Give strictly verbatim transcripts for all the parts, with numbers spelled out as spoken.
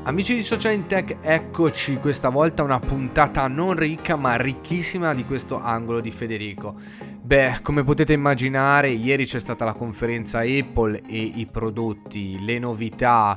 Amici di Social in Tech, eccoci questa volta una puntata non ricca ma ricchissima di questo angolo di Federico. Beh, come potete immaginare, ieri c'è stata la conferenza Apple e i prodotti, le novità,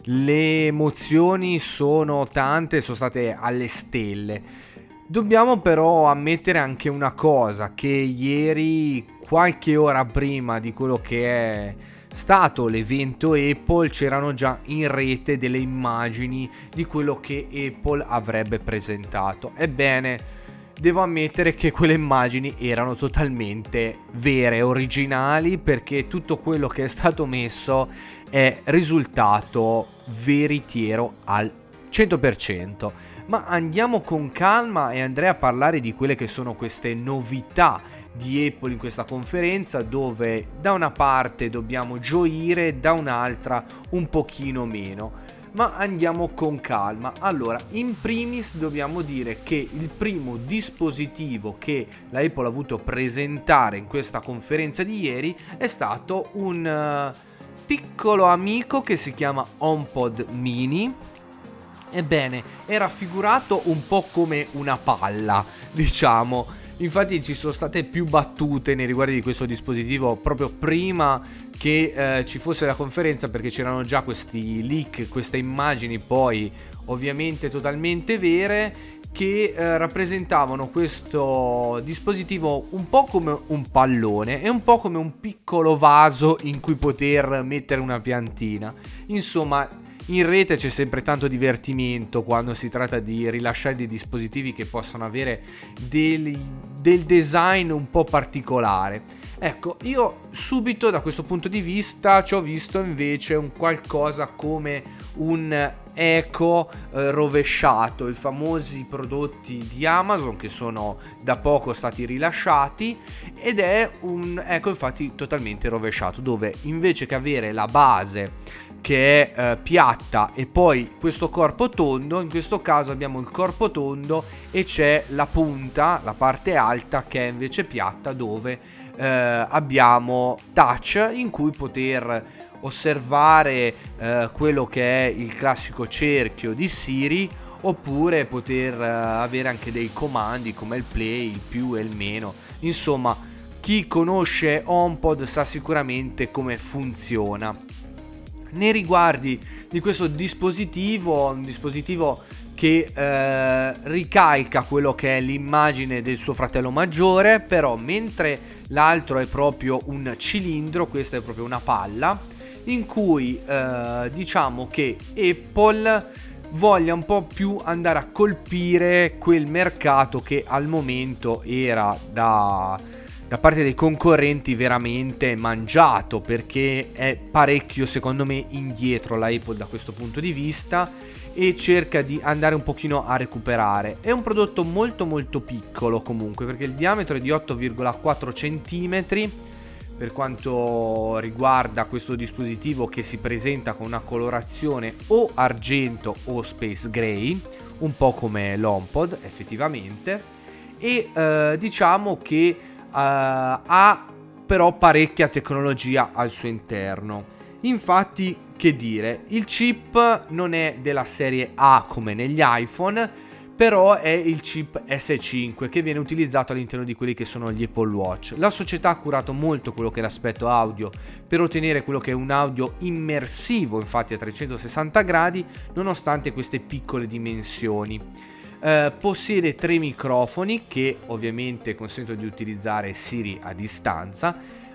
le emozioni sono tante, sono state alle stelle. Dobbiamo però ammettere anche una cosa, che ieri, qualche ora prima di quello che è stato l'evento Apple, c'erano già in rete delle immagini di quello che Apple avrebbe presentato. Ebbene, devo ammettere che quelle immagini erano totalmente vere, originali, perché tutto quello che è stato messo è risultato veritiero al cento per cento. Ma andiamo con calma e andrei a parlare di quelle che sono queste novità di Apple in questa conferenza, dove da una parte dobbiamo gioire, da un'altra un pochino meno. Ma andiamo con calma. Allora, in primis dobbiamo dire che il primo dispositivo che la Apple ha avuto presentare in questa conferenza di ieri è stato un uh, piccolo amico che si chiama HomePod Mini. Ebbene, è raffigurato un po' come una palla, diciamo. Infatti ci sono state più battute nei riguardi di questo dispositivo proprio prima che eh, ci fosse la conferenza, perché c'erano già questi leak, queste immagini poi ovviamente totalmente vere, che eh, rappresentavano questo dispositivo un po' come un pallone e un po' come un piccolo vaso in cui poter mettere una piantina. Insomma, in rete c'è sempre tanto divertimento quando si tratta di rilasciare dei dispositivi che possono avere del, del design un po' particolare. Ecco, io subito da questo punto di vista ci ho visto invece un qualcosa come un Echo eh, rovesciato, i famosi prodotti di Amazon che sono da poco stati rilasciati, ed è un Echo infatti totalmente rovesciato, dove invece che avere la base che è eh, piatta e poi questo corpo tondo, in questo caso abbiamo il corpo tondo e c'è la punta, la parte alta, che è invece piatta, dove eh, abbiamo touch in cui poter osservare eh, quello che è il classico cerchio di Siri, oppure poter eh, avere anche dei comandi come il play, il più e il meno. Insomma, chi conosce HomePod sa sicuramente come funziona. Nei riguardi di questo dispositivo, un dispositivo che eh, ricalca quello che è l'immagine del suo fratello maggiore, però mentre l'altro è proprio un cilindro, questa è proprio una palla, in cui eh, diciamo che Apple voglia un po' più andare a colpire quel mercato che al momento era da... da parte dei concorrenti veramente mangiato, perché è parecchio secondo me indietro la Apple da questo punto di vista e cerca di andare un pochino a recuperare. È un prodotto molto molto piccolo comunque, perché il diametro è di otto virgola quattro centimetri per quanto riguarda questo dispositivo, che si presenta con una colorazione o argento o space gray, un po' come l'HomePod effettivamente, e eh, diciamo che Uh, ha però parecchia tecnologia al suo interno. Infatti, che dire, il chip non è della serie A come negli iPhone, però è il chip S cinque che viene utilizzato all'interno di quelli che sono gli Apple Watch. La società ha curato molto quello che è l'aspetto audio per ottenere quello che è un audio immersivo, infatti a trecentosessanta gradi, nonostante queste piccole dimensioni. Uh, possiede tre microfoni che ovviamente consentono di utilizzare Siri a distanza,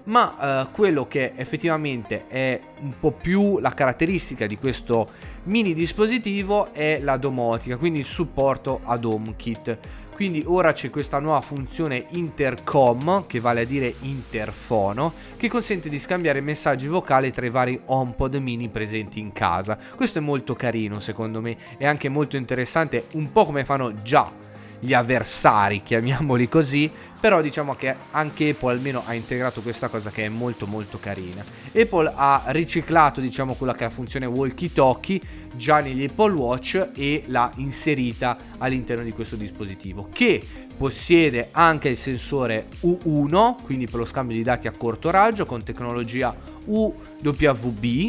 ma uh, quello che effettivamente è un po' più la caratteristica di questo mini dispositivo è la domotica, quindi il supporto ad HomeKit. Quindi ora c'è questa nuova funzione intercom, che vale a dire interfono, che consente di scambiare messaggi vocali tra i vari HomePod mini presenti in casa. Questo è molto carino secondo me, è anche molto interessante, un po' come fanno già gli avversari, chiamiamoli così, però diciamo che anche Apple almeno ha integrato questa cosa che è molto molto carina. Apple ha riciclato diciamo quella che è la funzione walkie talkie già negli Apple Watch e l'ha inserita all'interno di questo dispositivo, che possiede anche il sensore U uno, quindi per lo scambio di dati a corto raggio con tecnologia U W B,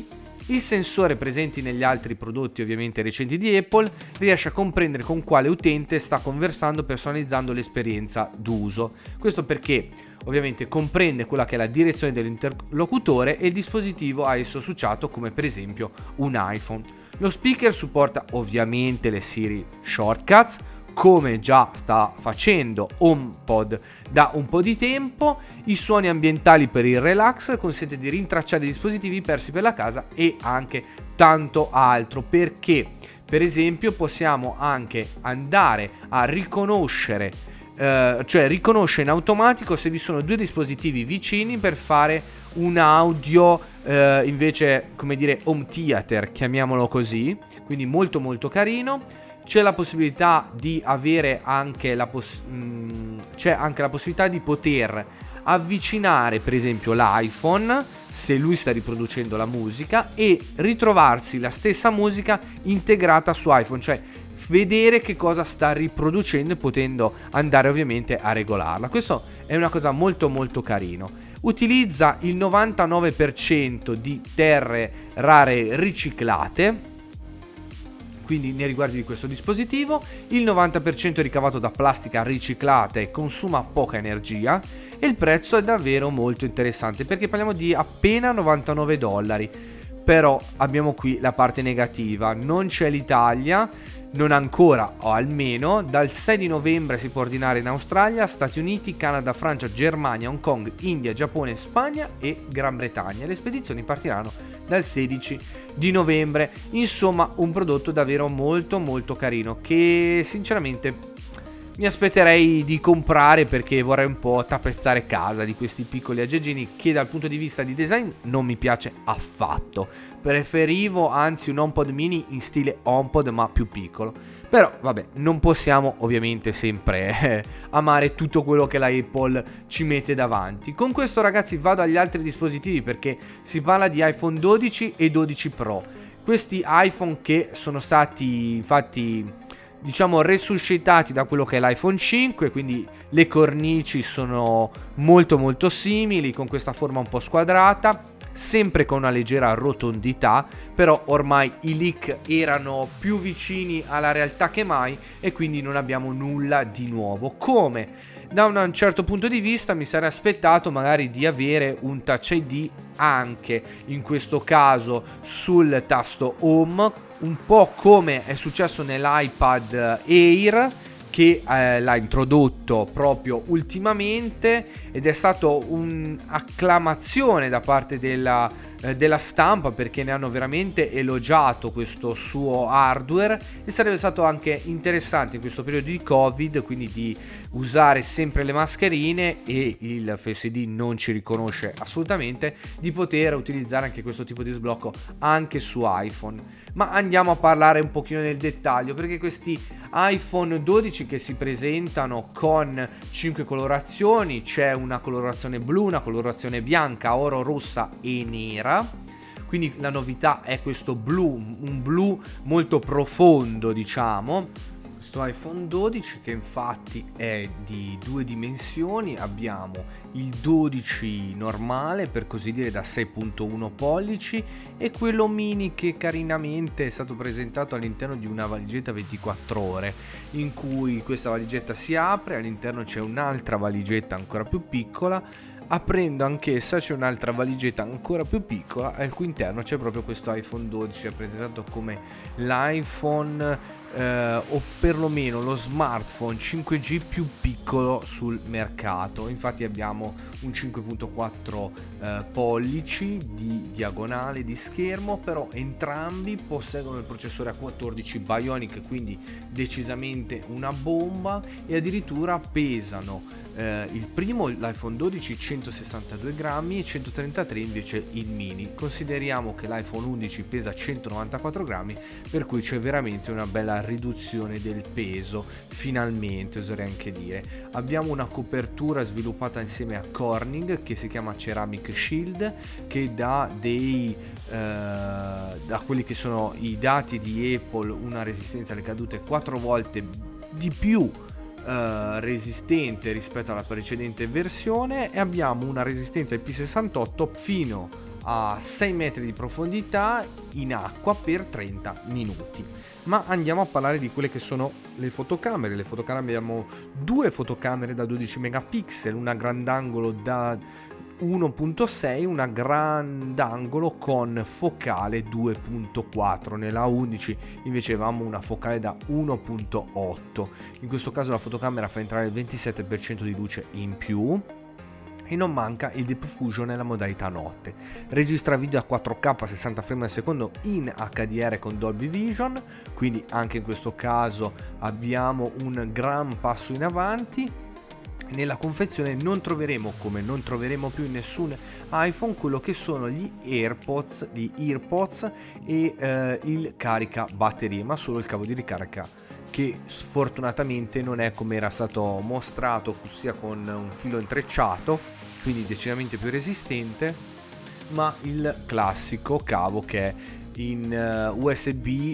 Il sensore presente negli altri prodotti ovviamente recenti di Apple riesce a comprendere con quale utente sta conversando, personalizzando l'esperienza d'uso. Questo perché ovviamente comprende quella che è la direzione dell'interlocutore e il dispositivo a esso associato, come per esempio un iPhone. Lo speaker supporta ovviamente le Siri Shortcuts, come già sta facendo HomePod da un po' di tempo. I suoni ambientali per il relax, consente di rintracciare i dispositivi persi per la casa e anche tanto altro, perché per esempio possiamo anche andare a riconoscere eh, cioè riconosce in automatico se vi sono due dispositivi vicini per fare un audio eh, invece, come dire, home theater, chiamiamolo così, quindi molto molto carino. C'è la possibilità di avere anche la poss- mh, c'è anche la possibilità di poter avvicinare per esempio l'iPhone se lui sta riproducendo la musica e ritrovarsi la stessa musica integrata su iPhone, cioè vedere che cosa sta riproducendo e potendo andare ovviamente a regolarla. Questo è una cosa molto molto carino. Utilizza il novantanove per cento di terre rare riciclate, quindi nei riguardi di questo dispositivo. Il novanta per cento è ricavato da plastica riciclata e consuma poca energia, e il prezzo è davvero molto interessante perché parliamo di appena novantanove dollari. Però abbiamo qui la parte negativa: non c'è l'Italia, non ancora, o almeno dal sei di novembre si può ordinare in Australia, Stati Uniti, Canada, Francia, Germania, Hong Kong, India, Giappone, Spagna e Gran Bretagna. Le spedizioni partiranno dal sedici di novembre. Insomma, un prodotto davvero molto molto carino che sinceramente mi aspetterei di comprare, perché vorrei un po' tappezzare casa di questi piccoli aggeggini che dal punto di vista di design non mi piace affatto. Preferivo anzi un HomePod mini in stile HomePod ma più piccolo. Però vabbè, non possiamo ovviamente sempre eh, amare tutto quello che la Apple ci mette davanti. Con questo ragazzi vado agli altri dispositivi, perché si parla di iPhone dodici e dodici Pro. Questi iPhone che sono stati infatti diciamo resuscitati da quello che è l'iPhone cinque, quindi le cornici sono molto molto simili, con questa forma un po' squadrata, sempre con una leggera rotondità, però ormai i leak erano più vicini alla realtà che mai e quindi non abbiamo nulla di nuovo. Come da un certo punto di vista mi sarei aspettato magari di avere un Touch I D anche in questo caso sul tasto Home, un po' come è successo nell'iPad Air, che eh, l'ha introdotto proprio ultimamente, ed è stato un'acclamazione da parte della, eh, della stampa, perché ne hanno veramente elogiato questo suo hardware. E sarebbe stato anche interessante in questo periodo di Covid, quindi di usare sempre le mascherine e il Face I D non ci riconosce assolutamente, di poter utilizzare anche questo tipo di sblocco anche su iPhone. Ma andiamo a parlare un pochino nel dettaglio, perché questi iPhone dodici che si presentano con cinque colorazioni, c'è una colorazione blu, una colorazione bianca, oro, rossa e nera. Quindi la novità è questo blu, un blu molto profondo, diciamo. Questo iPhone dodici che infatti è di due dimensioni. Abbiamo il dodici normale, per così dire, da sei virgola uno pollici, e quello mini che carinamente è stato presentato all'interno di una valigetta ventiquattro ore, in cui questa valigetta si apre, all'interno c'è un'altra valigetta ancora più piccola, aprendo anch'essa c'è un'altra valigetta ancora più piccola, al cui interno c'è proprio questo iPhone dodici, è presentato come l'iPhone eh, o perlomeno lo smartphone cinque G più piccolo sul mercato. Infatti abbiamo un cinque virgola quattro eh, pollici di diagonale di schermo, però entrambi posseggono il processore A quattordici Bionic, quindi decisamente una bomba, e addirittura pesano Eh, il primo, l'iPhone dodici, centosessantadue grammi, e centotrentatré invece il mini. Consideriamo che l'iPhone undici pesa centonovantaquattro grammi, per cui c'è veramente una bella riduzione del peso, finalmente oserei anche dire. Abbiamo una copertura sviluppata insieme a Corning che si chiama Ceramic Shield, che dà dei eh, da quelli che sono i dati di Apple una resistenza alle cadute quattro volte di più Uh, resistente rispetto alla precedente versione, e abbiamo una resistenza I P sessantotto fino a sei metri di profondità in acqua per trenta minuti. Ma andiamo a parlare di quelle che sono le fotocamere. Le fotocamere, abbiamo due fotocamere da dodici megapixel, una grandangolo da uno virgola sei, una grandangolo con focale due virgola quattro. Nella undici invece avevamo una focale da uno virgola otto. In questo caso la fotocamera fa entrare il ventisette per cento di luce in più e non manca il Deep Fusion nella modalità notte. Registra video a quattro K a sessanta frame al secondo in H D R con Dolby Vision, quindi anche in questo caso abbiamo un gran passo in avanti. Nella confezione non troveremo, come non troveremo più in nessun iPhone, quello che sono gli AirPods, gli AirPods e eh, il carica batterie, ma solo il cavo di ricarica, che sfortunatamente non è come era stato mostrato, ossia con un filo intrecciato, quindi decisamente più resistente, ma il classico cavo che è in uh, U S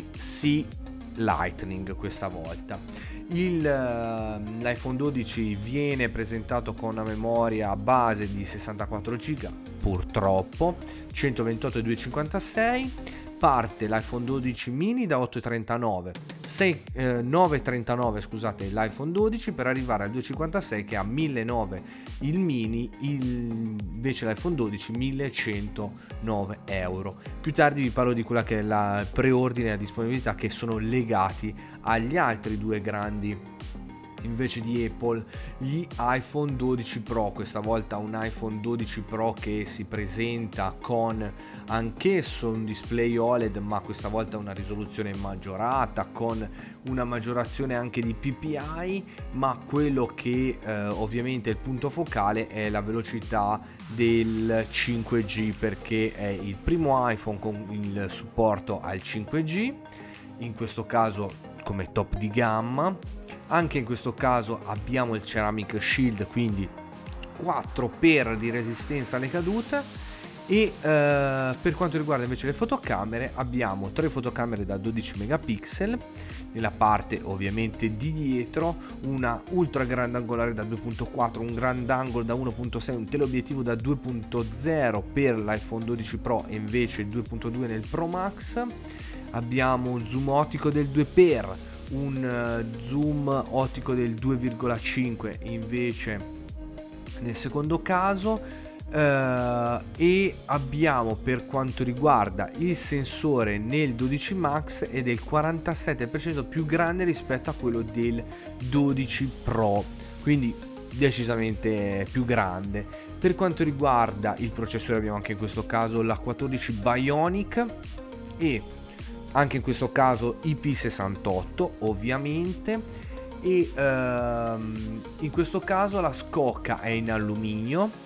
B-C Lightning questa volta. Il, uh, l'iPhone dodici viene presentato con una memoria base di sessantaquattro giga, purtroppo, centoventotto e duecentocinquantasei. Parte l'iPhone dodici mini da otto virgola trentanove, sei, eh, nove virgola trentanove scusate l'iPhone dodici, per arrivare al duecentocinquantasei che ha millenovecento il mini, il, invece l'iPhone dodici millecentonove euro. Più tardi vi parlo di quella che è la preordine e la disponibilità, che sono legati agli altri due grandi invece di Apple, gli iPhone dodici Pro. Questa volta un iPhone dodici Pro che si presenta con anch'esso un display O L E D, ma questa volta una risoluzione maggiorata, con una maggiorazione anche di P P I, ma quello che eh, ovviamente è il punto focale è la velocità del cinque G, perché è il primo iPhone con il supporto al cinque G, in questo caso come top di gamma. Anche in questo caso abbiamo il Ceramic Shield, quindi quattro per di resistenza alle cadute. E eh, per quanto riguarda invece le fotocamere, abbiamo tre fotocamere da dodici megapixel nella parte ovviamente di dietro, una ultra grandangolare da due virgola quattro, un grandangolo da uno virgola sei, un teleobiettivo da due virgola zero per l'iPhone dodici Pro e invece il due virgola due nel Pro Max. Abbiamo un zoom ottico del due per, un zoom ottico del due virgola cinque invece nel secondo caso. Uh, e abbiamo, per quanto riguarda il sensore nel dodici Max, ed è il quarantasette per cento più grande rispetto a quello del dodici Pro, quindi decisamente più grande. Per quanto riguarda il processore abbiamo anche in questo caso l'A quattordici Bionic e anche in questo caso I P sessantotto ovviamente, e uh, in questo caso la scocca è in alluminio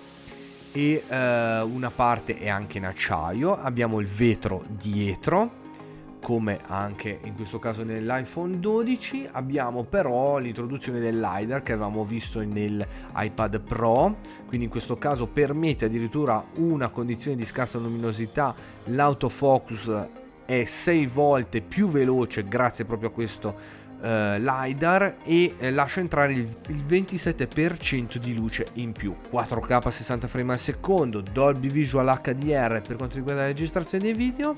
e uh, una parte è anche in acciaio. Abbiamo il vetro dietro, come anche in questo caso nell'iPhone dodici. Abbiamo però l'introduzione del LiDAR che avevamo visto nell'iPad Pro, quindi in questo caso permette addirittura una condizione di scarsa luminosità. L'autofocus è sei volte più veloce grazie proprio a questo Uh, LiDAR e eh, lascia entrare il, il ventisette per cento di luce in più, quattro K a sessanta frame al secondo, Dolby Visual H D R per quanto riguarda la registrazione dei video,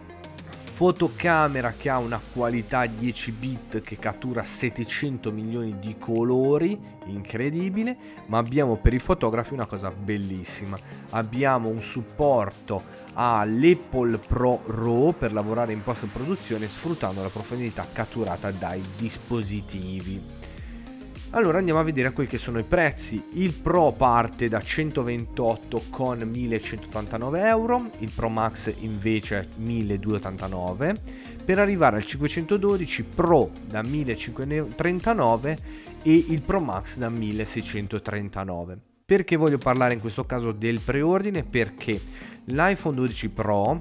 fotocamera che ha una qualità dieci bit che cattura settecento milioni di colori, incredibile. Ma abbiamo per i fotografi una cosa bellissima, abbiamo un supporto all'Apple Pro RAW per lavorare in post produzione sfruttando la profondità catturata dai dispositivi. Allora andiamo a vedere quel che sono i prezzi. Il Pro parte da centoventotto con millecentottantanove euro, il Pro Max invece milleduecentottantanove, per arrivare al cinquecentododici Pro da millecinquecentotrentanove e il Pro Max da milleseicentotrentanove. Perché voglio parlare in questo caso del preordine? Perché l'iPhone dodici Pro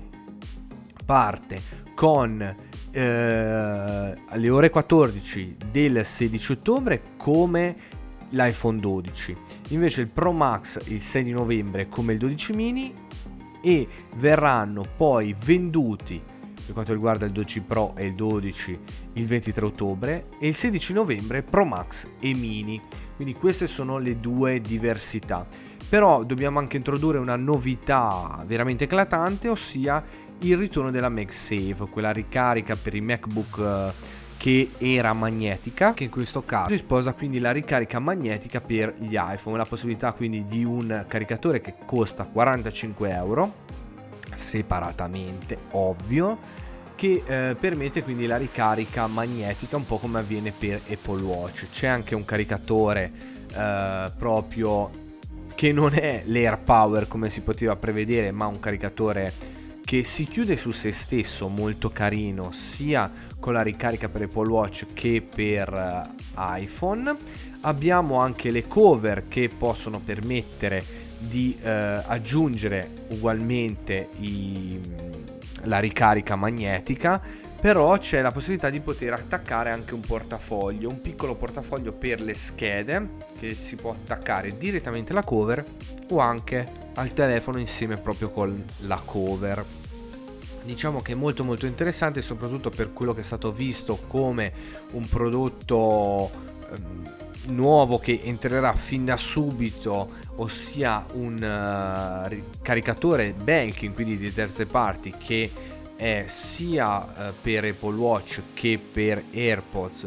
parte con eh, alle ore quattordici del sedici ottobre come l'iPhone dodici, invece il Pro Max il sei di novembre come il dodici mini, e verranno poi venduti per quanto riguarda il dodici Pro e il dodici il ventitré ottobre e il sedici novembre Pro Max e mini. Quindi queste sono le due diversità. Però dobbiamo anche introdurre una novità veramente eclatante, ossia il ritorno della MagSafe, quella ricarica per i MacBook eh, che era magnetica, che in questo caso si sposa quindi la ricarica magnetica per gli iPhone, la possibilità quindi di un caricatore che costa quarantacinque euro separatamente, ovvio, che eh, permette quindi la ricarica magnetica, un po' come avviene per Apple Watch. C'è anche un caricatore eh, proprio che non è l'AirPower come si poteva prevedere, ma un caricatore che si chiude su se stesso, molto carino, sia con la ricarica per Apple Watch che per uh, iPhone. Abbiamo anche le cover che possono permettere di uh, aggiungere ugualmente i, la ricarica magnetica, però c'è la possibilità di poter attaccare anche un portafoglio, un piccolo portafoglio per le schede che si può attaccare direttamente alla cover o anche al telefono insieme proprio con la cover. Diciamo che è molto molto interessante, soprattutto per quello che è stato visto come un prodotto ehm, nuovo che entrerà fin da subito, ossia un uh, caricatore Belkin, quindi di terze parti, che è sia uh, per Apple Watch che per AirPods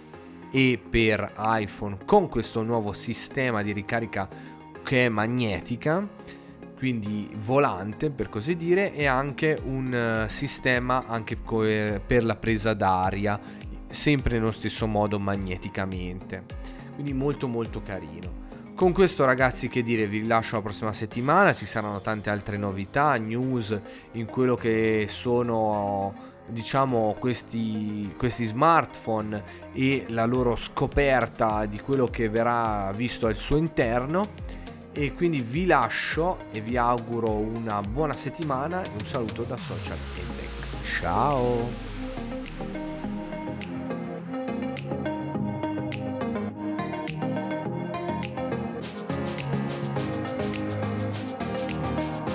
e per iPhone, con questo nuovo sistema di ricarica che è magnetica, quindi volante per così dire, e anche un uh, sistema anche co- per la presa d'aria, sempre nello stesso modo magneticamente, quindi molto molto carino. Con questo, ragazzi, che dire, vi lascio la prossima settimana, ci saranno tante altre novità, news in quello che sono, diciamo, questi, questi smartphone e la loro scoperta di quello che verrà visto al suo interno. E quindi vi lascio e vi auguro una buona settimana e un saluto da Social e Tech. Ciao!